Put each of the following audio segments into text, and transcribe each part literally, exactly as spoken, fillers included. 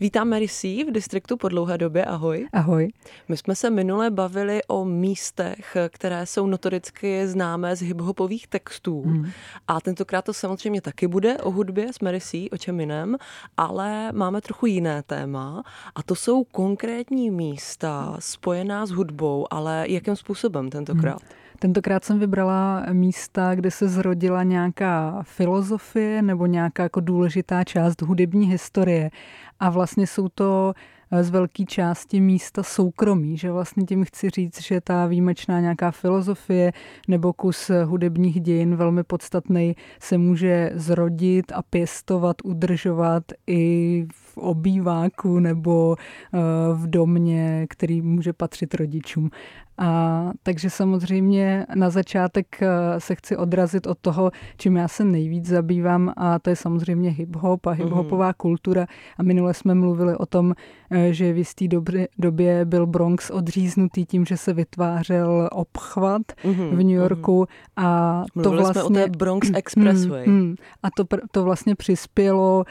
Vítám Mary C. v distriktu po dlouhé době. Ahoj. Ahoj. My jsme se minule bavili o místech, které jsou notoricky známé z hiphopových textů. Hmm. A tentokrát to samozřejmě taky bude o hudbě s Mary C., o čem jiném, ale máme trochu jiné téma a to jsou konkrétní místa spojená s hudbou, ale jakým způsobem tentokrát? Hmm. Tentokrát jsem vybrala místa, kde se zrodila nějaká filozofie nebo nějaká jako důležitá část hudební historie. A vlastně jsou to z velké části místa soukromí, že vlastně tím chci říct, že ta výjimečná nějaká filozofie nebo kus hudebních dějin velmi podstatný se může zrodit a pěstovat, udržovat i v obýváku nebo v domě, který může patřit rodičům. A takže samozřejmě na začátek se chci odrazit od toho, čím já se nejvíc zabývám, a to je samozřejmě hip-hop a hip-hopová mm. kultura. A minule jsme mluvili o tom, že v jisté době byl Bronx odříznutý tím, že se vytvářel obchvat mm-hmm. v New Yorku. Mm-hmm. A to mluvili vlastně, jsme o té Bronx Expressway. Mm, mm, a to, to vlastně přispělo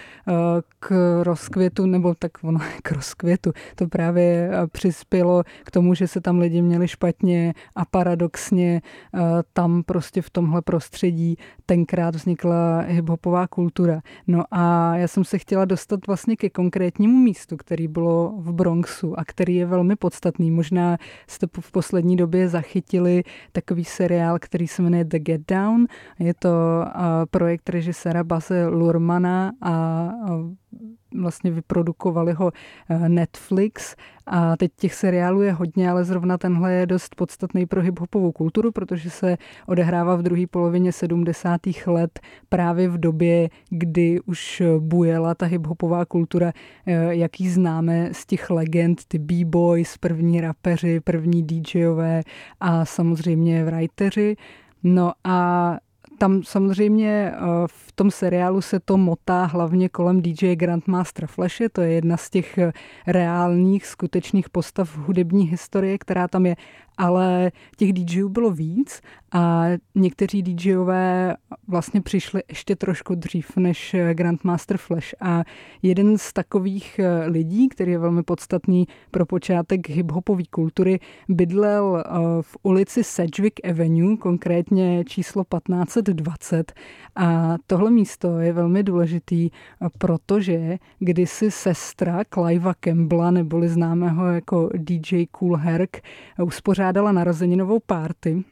k rozkvětu, nebo tak ono k rozkvětu, to právě přispělo k tomu, že se tam lidi měli špatně a paradoxně tam prostě v tomhle prostředí tenkrát vznikla hiphopová kultura. No a já jsem se chtěla dostat vlastně ke konkrétnímu místu, který bylo v Bronxu a který je velmi podstatný. Možná jste v poslední době zachytili takový seriál, který se jmenuje The Get Down. Je to projekt režiséra Baze Luhrmanna a vlastně vyprodukovali ho Netflix a teď těch seriálů je hodně, ale zrovna tenhle je dost podstatný pro hiphopovou kulturu, protože se odehrává v druhé polovině sedmdesátých let právě v době, kdy už bujela ta hiphopová kultura, jak ji známe z těch legend, ty b-boys, první rapeři, první DJové a samozřejmě writeři. No a tam samozřejmě v tom seriálu se to motá hlavně kolem D J Grandmastera Flashe, to je jedna z těch reálných, skutečných postav hudební historie, která tam je, ale těch DJů bylo víc a někteří DJové vlastně přišli ještě trošku dřív než Grandmaster Flash a jeden z takových lidí, který je velmi podstatný pro počátek hiphopové kultury, bydlel v ulici Sedgwick Avenue, konkrétně číslo patnáct dvacet a tohle místo je velmi důležitý, protože kdysi sestra Clivea Campbella, neboli známého jako D J Kool Herc, uspořádala narozeninovou party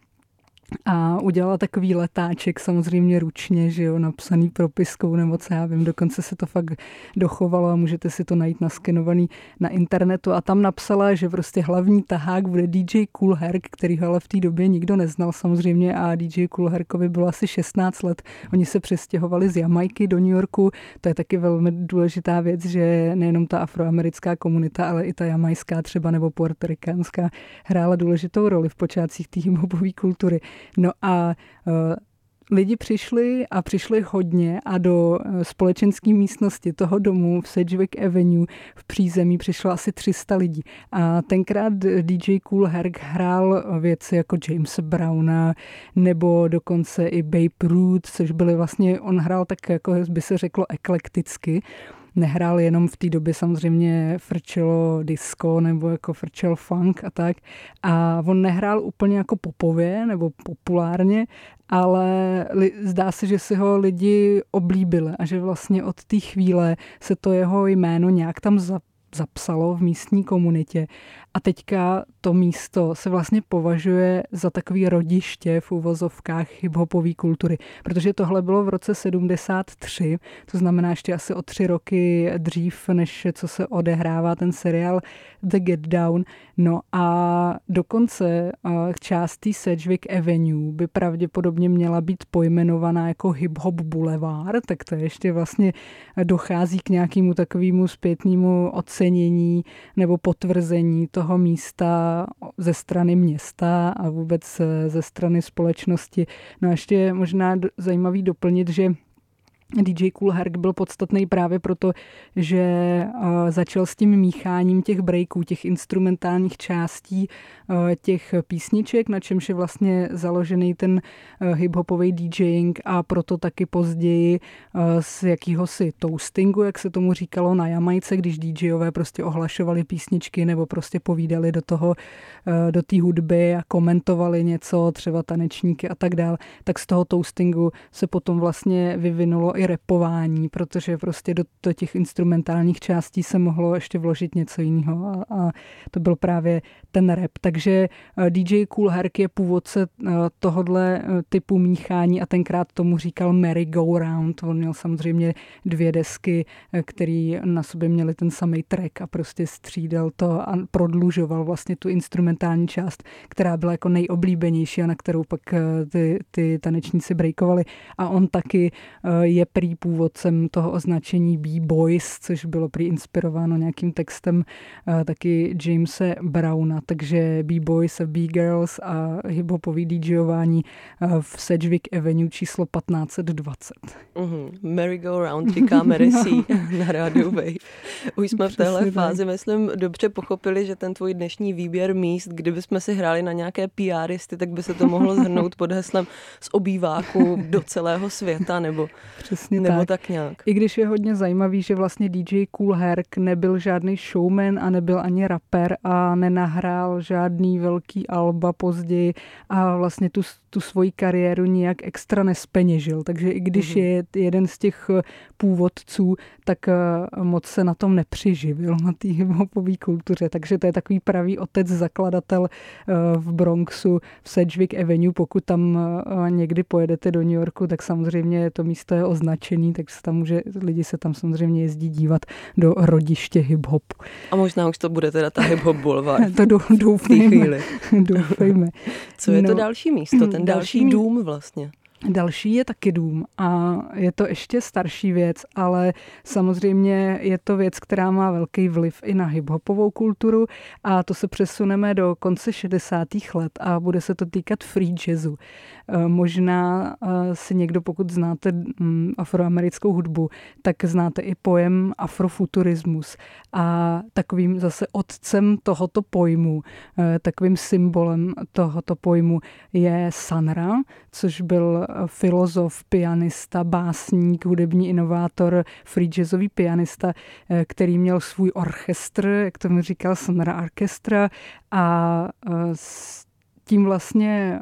a udělala takový letáček, samozřejmě ručně, že jo, napsaný propiskou nebo co já vím, dokonce se to fakt dochovalo a můžete si to najít naskenovaný na internetu a tam napsala, že prostě hlavní tahák bude D J Kool Herc, který ale v té době nikdo neznal samozřejmě a D J Kool Hercovi bylo asi šestnáct let. Oni se přestěhovali z Jamajky do New Yorku, to je taky velmi důležitá věc, že nejenom ta afroamerická komunita, ale i ta jamajská třeba nebo puertorikánská hrála důležitou roli v počátcích té hiphopové kultury. No a uh, lidi přišli a přišli hodně a do společenské místnosti toho domu v Sedgwick Avenue v přízemí přišlo asi tři sta lidí. A tenkrát D J Kool Herc hrál věci jako Jamesa Browna nebo dokonce i Babe Ruth, což byly vlastně, on hrál tak, jako by se řeklo, eklekticky. Nehrál jenom v té době samozřejmě frčelo disco nebo jako frčel funk a tak. A on nehrál úplně jako popově nebo populárně, ale li, zdá se, že si ho lidi oblíbili a že vlastně od té chvíle se to jeho jméno nějak tam za zapsalo v místní komunitě. A teďka to místo se vlastně považuje za takový rodiště v uvozovkách hiphopové kultury, protože tohle bylo v roce sedmdesát tři, to znamená ještě asi o tři roky dřív, než co se odehrává ten seriál The Get Down. No a dokonce část té Sedgwick Avenue by pravděpodobně měla být pojmenovaná jako Hip-Hop Boulevard, tak to ještě vlastně dochází k nějakému takovému zpětnému ocenění nebo potvrzení toho místa ze strany města a vůbec ze strany společnosti. No a ještě je možná zajímavý doplnit, že D J Kool Herc byl podstatný právě proto, že uh, začal s tím mícháním těch breaků, těch instrumentálních částí uh, těch písniček, na čemž je vlastně založený ten uh, hip-hopový DJing a proto taky později uh, z jakýhosi toastingu, jak se tomu říkalo na Jamajce, když DJové prostě ohlašovali písničky nebo prostě povídali do toho, uh, do té hudby a komentovali něco, třeba tanečníky a tak dál, tak z toho toastingu se potom vlastně vyvinulo i rapování, protože prostě do, do těch instrumentálních částí se mohlo ještě vložit něco jiného a, a to byl právě ten rap. Takže D J Kool Herc je původce tohodle typu míchání a tenkrát tomu říkal Merry Go Round. On měl samozřejmě dvě desky, které na sobě měly ten samý track a prostě střídal to a prodlužoval vlastně tu instrumentální část, která byla jako nejoblíbenější a na kterou pak ty, ty tanečníci breakovali. A on taky je prý původcem toho označení B-Boys, což bylo prý inspirováno nějakým textem taky Jamese Browna, takže B-Boys a B-Girls a hiphopový DJování v Sedgwick Avenue číslo patnáct set dvacet. Mm-hmm. Merry Go Round říká Mary C. na rádiu Wave. Už jsme v téhle fázi, myslím, dobře pochopili, že ten tvůj dnešní výběr míst, kdybychom si hráli na nějaké PRisty, tak by se to mohlo shrnout pod heslem z obýváku do celého světa, nebo, nebo tak. tak nějak. I když je hodně zajímavý, že vlastně D J Kool Herc nebyl žádný showman a nebyl ani rapper a nenahrál žádný velký alba později a vlastně tu, tu svoji kariéru nijak extra nespeněžil. Takže i když mm-hmm. je jeden z těch původců, tak moc se na tom nepřiživil, na té hiphopové kultuře. Takže to je takový pravý otec, zakladatel v Bronxu, v Sedgwick Avenue. Pokud tam někdy pojedete do New Yorku, tak samozřejmě to místo je označený, tak se tam může, lidi se tam samozřejmě jezdí dívat do rodiště hip-hopu. A možná už to bude teda ta hip-hop boulevard. To doufejme. doufejme. Co je no, to další místo, ten další, další dům vlastně? Další je taky dům a je to ještě starší věc, ale samozřejmě je to věc, která má velký vliv i na hiphopovou kulturu a to se přesuneme do konce šedesátých let a bude se to týkat free jazzu. Možná si někdo, pokud znáte afroamerickou hudbu, tak znáte i pojem afrofuturismus a takovým zase otcem tohoto pojmu, takovým symbolem tohoto pojmu je Sun Ra, což byl filozof, pianista, básník, hudební inovátor, free jazzový pianista, který měl svůj orchestr, jak tomu říkal, Sun Ra Orchestra a s tím vlastně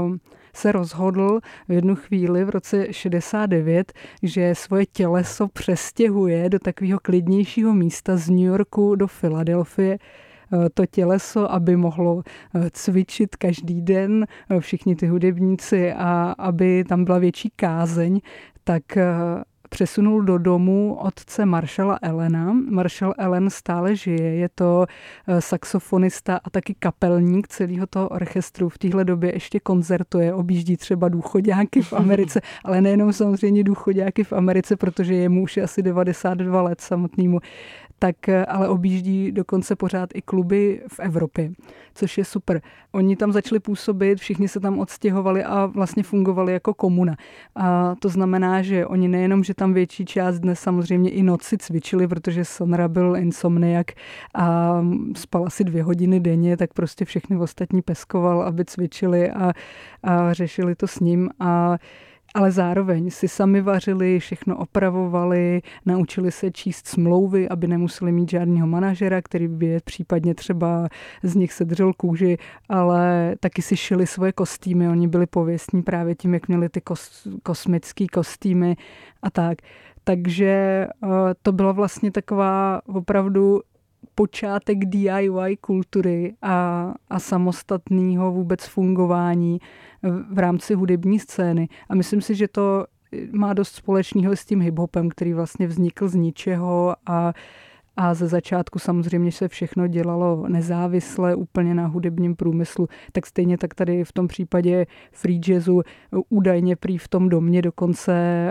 se rozhodl v jednu chvíli v roce šedesát devět, že svoje těleso přestěhuje do takového klidnějšího místa z New Yorku do Filadelfie, to těleso, aby mohlo cvičit každý den všichni ty hudebníci a aby tam byla větší kázeň, tak přesunul do domu otce Marshalla Allena. Marshall Allen stále žije, je to saxofonista a taky kapelník celého toho orchestru. V téhle době ještě koncertuje, objíždí třeba důchoďáky v Americe, ale nejenom samozřejmě důchoďáky v Americe, protože je mu už asi devadesát dva let samotnému, tak ale objíždí dokonce pořád i kluby v Evropě, což je super. Oni tam začali působit, všichni se tam odstěhovali a vlastně fungovali jako komuna. A to znamená, že oni nejenom, že tam větší část dne samozřejmě i noci cvičili, protože Sun Ra byl insomniak a spal asi dvě hodiny denně, tak prostě všechny ostatní peskoval, aby cvičili a, a řešili to s ním a ale zároveň si sami vařili, všechno opravovali, naučili se číst smlouvy, aby nemuseli mít žádného manažera, který by je případně třeba z nich sedřel kůži, ale taky si šili svoje kostýmy. Oni byli pověstní právě tím, jak měli ty kos, kosmický kostýmy a tak. Takže to byla vlastně taková opravdu počátek D I Y kultury a, a samostatného vůbec fungování v rámci hudební scény. A myslím si, že to má dost společného s tím hiphopem, který vlastně vznikl z ničeho a, a ze začátku samozřejmě se všechno dělalo nezávisle úplně na hudebním průmyslu, tak stejně tak tady v tom případě free jazzu údajně prý v tom domě dokonce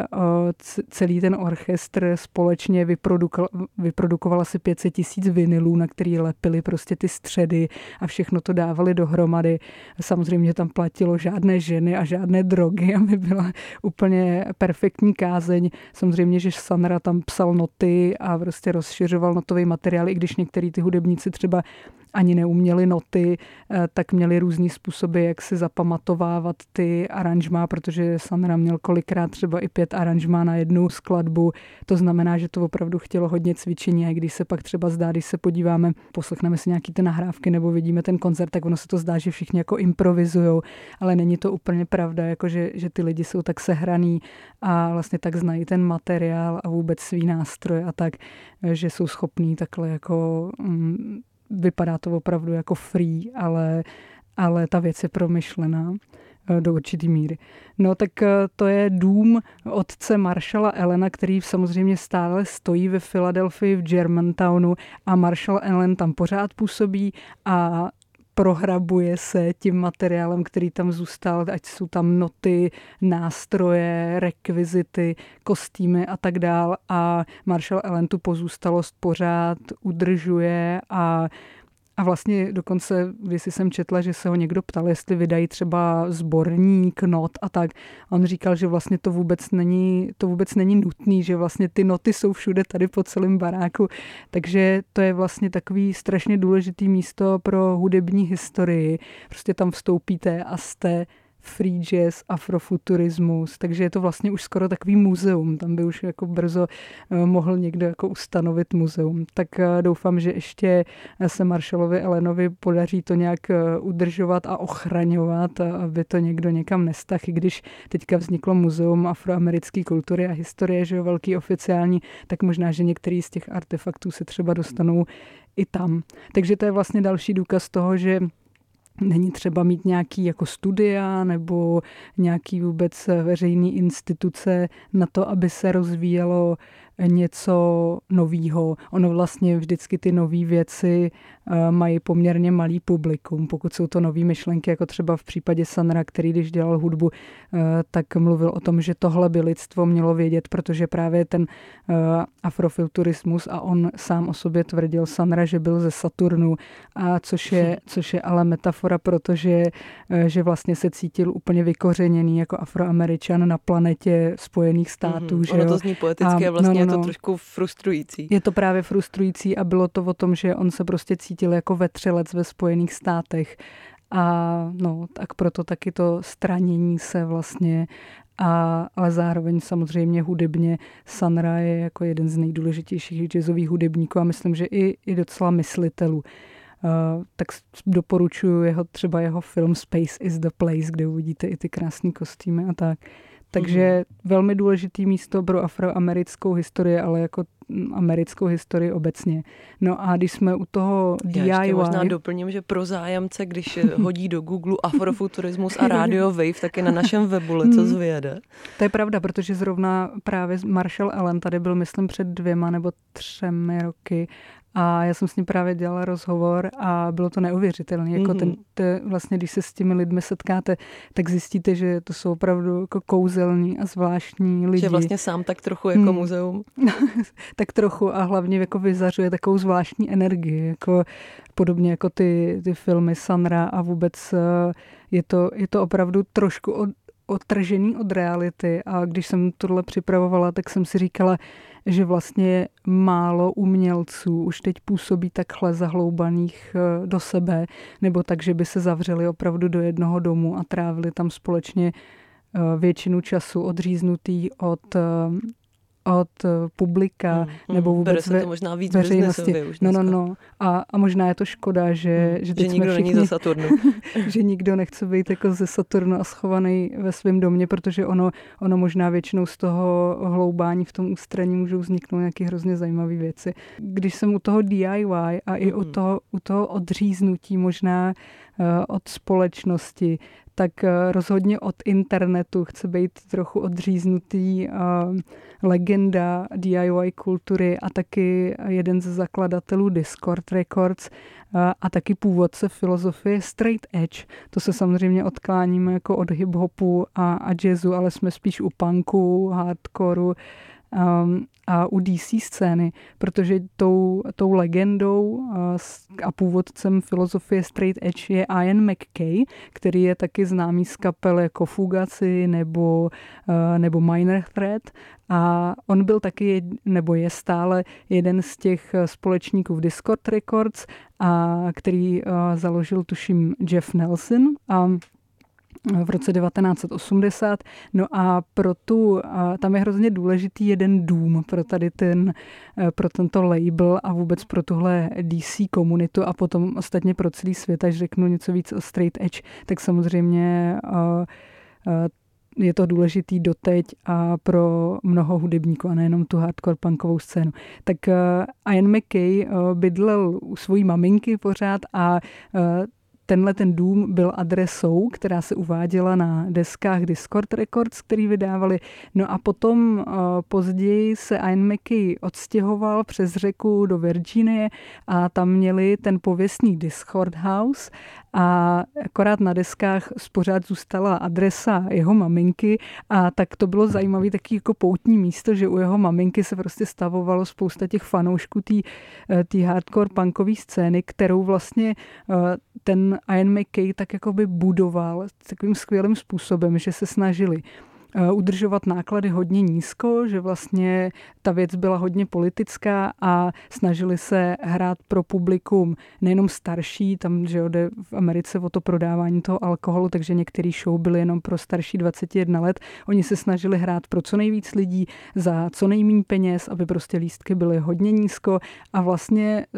celý ten orchestr společně vyprodukoval, vyprodukoval asi pět set tisíc vinylů, na který lepili prostě ty středy a všechno to dávali dohromady. Samozřejmě tam platilo žádné ženy a žádné drogy, aby byla úplně perfektní kázeň. Samozřejmě, že Sanra tam psal noty a prostě rozšiřoval notový materiál, i když některý ty hudebníci třeba ani neuměli noty, tak měli různý způsoby, jak si zapamatovávat ty aranžmá, protože Sanra měl kolikrát třeba i pět aranžmá na jednu skladbu. To znamená, že to opravdu chtělo hodně cvičení a když se pak třeba zdá, když se podíváme, poslechneme si nějaký ty nahrávky nebo vidíme ten koncert, tak ono se to zdá, že všichni jako improvizujou, ale není to úplně pravda, jako že, že ty lidi jsou tak sehraný a vlastně tak znají ten materiál a vůbec svý nástroje a tak, že jsou schopní takhle jako mm, vypadá to opravdu jako free, ale, ale ta věc je promyšlená do určitý míry. No tak to je dům otce Marshalla Allena, který samozřejmě stále stojí ve Filadelfii v Germantownu a Marshall Allen tam pořád působí a prohrabuje se tím materiálem, který tam zůstal, ať jsou tam noty, nástroje, rekvizity, kostýmy a tak dál. A Marshall Allen tu pozůstalost pořád udržuje a A vlastně dokonce, když jsem četla, že se ho někdo ptal, jestli vydají třeba sborník not a tak, on říkal, že vlastně to vůbec není, to vůbec není nutný, že vlastně ty noty jsou všude tady po celém baráku, takže to je vlastně takový strašně důležitý místo pro hudební historii. Prostě tam vstoupíte a jste free jazz, afrofuturismus, takže je to vlastně už skoro takový muzeum. Tam by už jako brzo mohl někdo jako ustanovit muzeum. Tak doufám, že ještě se Marshallovi Allenovi podaří to nějak udržovat a ochraňovat, aby to někdo někam nestahl. I když teďka vzniklo muzeum afroamerické kultury a historie, že jo, velký oficiální, tak možná, že některý z těch artefaktů se třeba dostanou i tam. Takže to je vlastně další důkaz toho, že není třeba mít nějaký jako studia nebo nějaký vůbec veřejný instituce na to, aby se rozvíjelo něco novýho. Ono vlastně vždycky ty nové věci mají poměrně malý publikum, pokud jsou to nové myšlenky, jako třeba v případě Sanra, který když dělal hudbu, tak mluvil o tom, že tohle by lidstvo mělo vědět, protože právě ten afrofuturismus a on sám o sobě tvrdil Sanra, že byl ze Saturnu, a což je, což je ale metafora, protože že vlastně se cítil úplně vykořeněný jako Afroameričan na planetě Spojených států. Mm-hmm. Že ono jo? to zní poeticky a vlastně no, no, no. je to trošku frustrující. Je to právě frustrující a bylo to o tom, že on se prostě cítil jako vetřelec ve Spojených státech a no, tak proto taky to stranění se vlastně, a, ale zároveň samozřejmě hudebně Sanra je jako jeden z nejdůležitějších jazzových hudebníků a myslím, že i, i docela myslitelů. Uh, tak doporučuji jeho, třeba jeho film Space is the Place, kde uvidíte i ty krásné kostýmy a tak. Takže velmi důležitý místo pro afroamerickou historii, ale jako americkou historii obecně. No a když jsme u toho D I Y... Já ještě možná doplním, že pro zájemce, když hodí do Google afrofuturismus a Radio Wave, tak je na našem webu leco zvěde. To je pravda, protože zrovna právě Marshall Allen tady byl, myslím, před dvěma nebo třemi roky a já jsem s ním právě dělala rozhovor a bylo to neuvěřitelné. Jako mm-hmm. ten, te, vlastně, když se s těmi lidmi setkáte, tak zjistíte, že to jsou opravdu jako kouzelní a zvláštní lidi. Že vlastně sám tak trochu jako hmm. muzeum. Tak trochu a hlavně jako vyzařuje takovou zvláštní energii, jako podobně jako ty, ty filmy Sanra a vůbec je to, je to opravdu trošku od, odtržený od reality a když jsem tohle připravovala, tak jsem si říkala, že vlastně málo umělců už teď působí takhle zahloubaných do sebe, nebo tak, že by se zavřeli opravdu do jednoho domu a trávili tam společně většinu času odříznutý od od publika, hmm, nebo vůbec bere se to možná víc veřejnosti. Už no, no, no. A, a možná je to škoda, že, hmm, že, teď že nikdo všichni, není ze Saturnu. že nikdo nechce být jako ze Saturnu a schovaný ve svém domě, protože ono, ono možná většinou z toho hloubání v tom ústraní můžou vzniknout nějaké hrozně zajímavé věci. Když jsem u toho D I Y a i hmm. u toho, u toho odříznutí možná uh, od společnosti, tak rozhodně od internetu chce být trochu odříznutý legenda D I Y kultury a taky jeden ze zakladatelů Dischord Records a taky původce filozofie straight edge. To se samozřejmě odkláníme jako od hip-hopu a, a jazzu, ale jsme spíš u punku, hardcoreu um, a u D C scény, protože tou, tou legendou uh, a původcem filozofie straight edge je Ian MacKaye, který je taky známý z kapel jako Fugazi nebo, uh, nebo Minor Threat. A on byl taky, nebo je stále jeden z těch společníků v Dischord Records, a který uh, založil, tuším, Jeff Nelson a v roce devatenáct set osmdesát. No a pro tu, a tam je hrozně důležitý jeden dům pro tady ten, pro tento label a vůbec pro tuhle D C komunitu a potom ostatně pro celý svět, až řeknu něco víc o straight edge, tak samozřejmě uh, uh, je to důležitý doteď a pro mnoho hudebníků a nejenom tu hardcore punkovou scénu. Tak uh, Ian MacKaye uh, bydlel u svojí maminky pořád a uh, tenhle ten dům byl adresou, která se uváděla na deskách Dischord Records, který vydávali. No a potom uh, později se Ian MacKaye odstěhoval přes řeku do Virginie a tam měli ten pověstný Dischord House a akorát na deskách pořád zůstala adresa jeho maminky a tak to bylo zajímavé taky jako poutní místo, že u jeho maminky se prostě stavovalo spousta těch fanoušků té hardcore punkové scény, kterou vlastně ten Ian MacKaye tak jakoby budoval takovým skvělým způsobem, že se snažili udržovat náklady hodně nízko, že vlastně ta věc byla hodně politická a snažili se hrát pro publikum nejenom starší, tam že jde v Americe o to prodávání toho alkoholu, takže některý show byly jenom pro starší dvacet jedna let. Oni se snažili hrát pro co nejvíc lidí za co nejméně peněz, aby prostě lístky byly hodně nízko a vlastně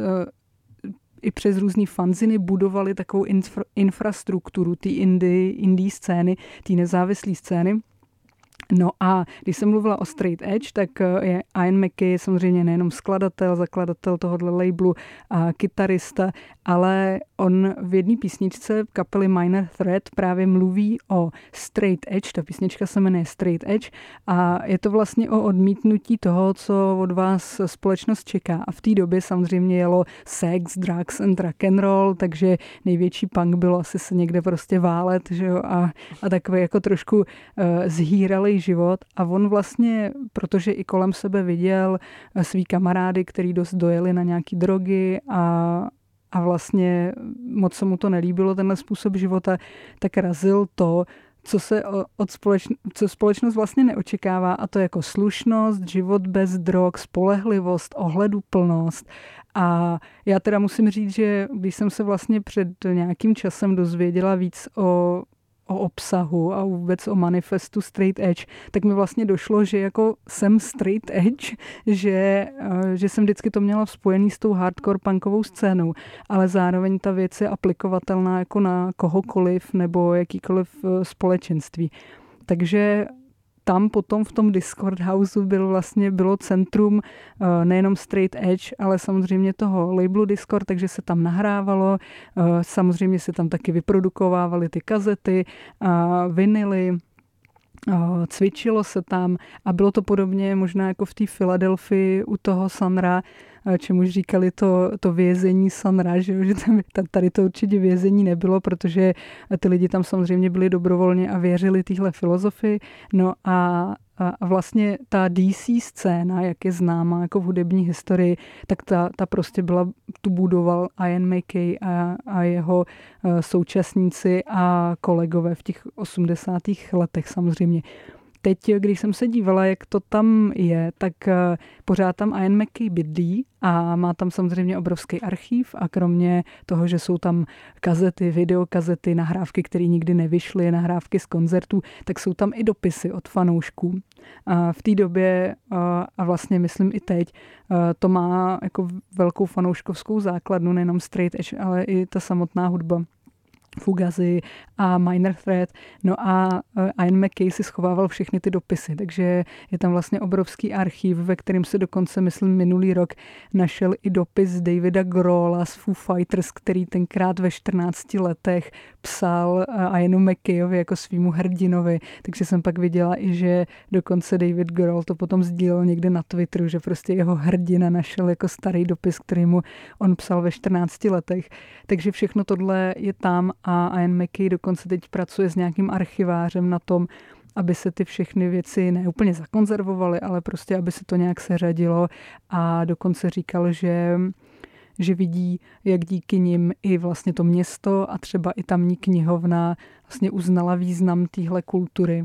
i přes různý fanziny budovali takovou infra, infrastrukturu té indie, indie scény, té nezávislé scény. No a když jsem mluvila o straight edge, tak je Ian MacKaye samozřejmě nejenom skladatel, zakladatel tohohle labelu a kytarista, ale on v jedné písničce kapely Minor Threat právě mluví o straight edge, ta písnička se jmenuje Straight Edge a je to vlastně o odmítnutí toho, co od vás společnost čeká. A v té době samozřejmě jelo sex, drugs and rock and roll, takže největší punk bylo asi se někde prostě válet, že jo, a, a takový jako trošku uh, zhýralý život a on vlastně, protože i kolem sebe viděl svý kamarády, který dost dojeli na nějaký drogy a, a vlastně moc se mu to nelíbilo, tenhle způsob života, tak razil to, co se od společno, co společnost vlastně neočekává a to je jako slušnost, život bez drog, spolehlivost, ohleduplnost. A já teda musím říct, že když jsem se vlastně před nějakým časem dozvěděla víc o o obsahu a vůbec o manifestu straight edge, tak mi vlastně došlo, že jako jsem straight edge, že, že jsem vždycky to měla spojený s tou hardcore punkovou scénou, ale zároveň ta věc je aplikovatelná jako na kohokoliv nebo jakýkoliv společenství. Takže tam potom v tom Dischord Houseu byl vlastně, bylo centrum nejenom straight edge, ale samozřejmě toho labelu Dischord, takže se tam nahrávalo, samozřejmě se tam taky vyprodukovávaly ty kazety, vinily, cvičilo se tam a bylo to podobně možná jako v té Filadelfii u toho Sanra, čemuž říkali to, to vězení Sanra, že, že tam, tady to určitě vězení nebylo, protože ty lidi tam samozřejmě byli dobrovolně a věřili téhle filozofii. No a a vlastně ta D C scéna, jak je známá jako v hudební historii, tak ta, ta prostě byla, tu budoval Ian MacKaye a, a jeho současníci a kolegové v těch osmdesátých letech samozřejmě. Teď, když jsem se dívala, jak to tam je, tak pořád tam Ian MacKaye bydlí a má tam samozřejmě obrovský archív a kromě toho, že jsou tam kazety, videokazety, nahrávky, které nikdy nevyšly, nahrávky z koncertů, tak jsou tam i dopisy od fanoušků. A v té době a vlastně myslím i teď, to má jako velkou fanouškovskou základnu, nejenom straight edge, ale i ta samotná hudba. Fugazi a Minor Threat. No a Ian MacKaye si schovával všechny ty dopisy, takže je tam vlastně obrovský archiv, ve kterém se dokonce, myslím, minulý rok našel i dopis Davida Grohla z Foo Fighters, který tenkrát ve čtrnácti letech psal Ianu MacKayeovi jako svýmu hrdinovi. Takže jsem pak viděla i, že dokonce David Grohl to potom sdílel někde na Twitteru, že prostě jeho hrdina našel jako starý dopis, který mu on psal ve čtrnácti letech. Takže všechno tohle je tam a Ian MacKaye dokonce teď pracuje s nějakým archivářem na tom, aby se ty všechny věci neúplně zakonzervovaly, ale prostě, aby se to nějak seřadilo a dokonce říkal, že že vidí, jak díky nim i vlastně to město a třeba i tamní knihovna vlastně uznala význam téhle kultury.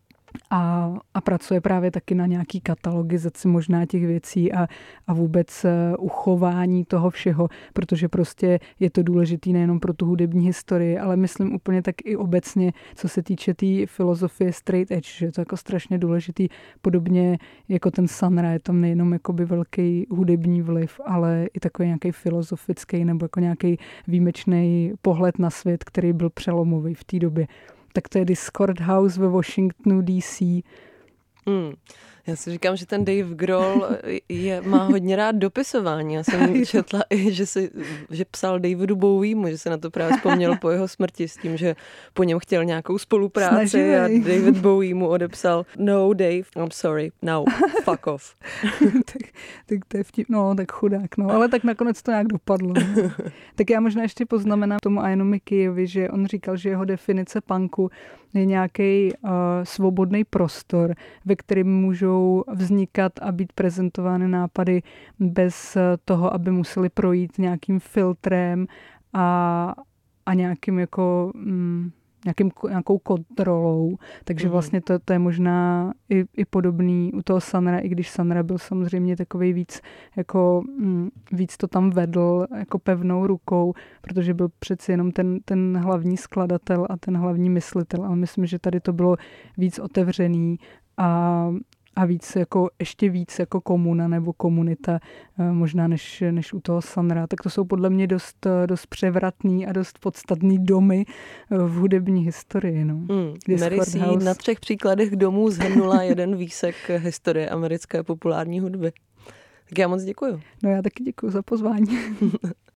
A, a pracuje právě taky na nějaký katalogizaci možná těch věcí a, a vůbec uchování toho všeho, protože prostě je to důležitý nejenom pro tu hudební historii, ale myslím úplně tak i obecně, co se týče té tý filozofie straight edge, že je to jako strašně důležitý, podobně jako ten Sun Ra, je tam nejenom jakoby velký hudební vliv, ale i takový nějaký filozofický nebo jako nějaký výjimečný pohled na svět, který byl přelomový v té době. Tak to je Discord House ve Washingtonu D C. Hmm. Já si říkám, že ten Dave Grohl je, má hodně rád dopisování. Já jsem četla i, že, si, že psal Davidu Bowiemu, že se na to právě vzpomněl po jeho smrti s tím, že po něm chtěl nějakou spolupráci. Snaživej. A David Bowie mu odepsal no Dave, I'm sorry, now, fuck off. tak, tak to je vtip, no tak chudák, no, ale tak nakonec to nějak dopadlo. No. Tak já možná ještě poznamenám tomu Ianu MacKayeovi, že on říkal, že jeho definice punku je nějaký uh, svobodný prostor, ve kterém můžou vznikat a být prezentovány nápady bez toho, aby museli projít nějakým filtrem a, a nějakým jako... Mm, Nějakým, nějakou kontrolou, takže vlastně to, to je možná i, i podobný u toho Sun Ra, i když Sun Ra byl samozřejmě takovej víc, jako mm, víc to tam vedl jako pevnou rukou, protože byl přeci jenom ten, ten hlavní skladatel a ten hlavní myslitel, ale myslím, že tady to bylo víc otevřený a a víc jako, ještě víc jako komuna nebo komunita, možná než, než u toho Sun Ra. Tak to jsou podle mě dost, dost převratný a dost podstatný domy v hudební historii. No. Hmm. Mary C. na třech příkladech domů zhrnula jeden výsek historie americké populární hudby. Tak já moc děkuju. No já taky děkuju za pozvání.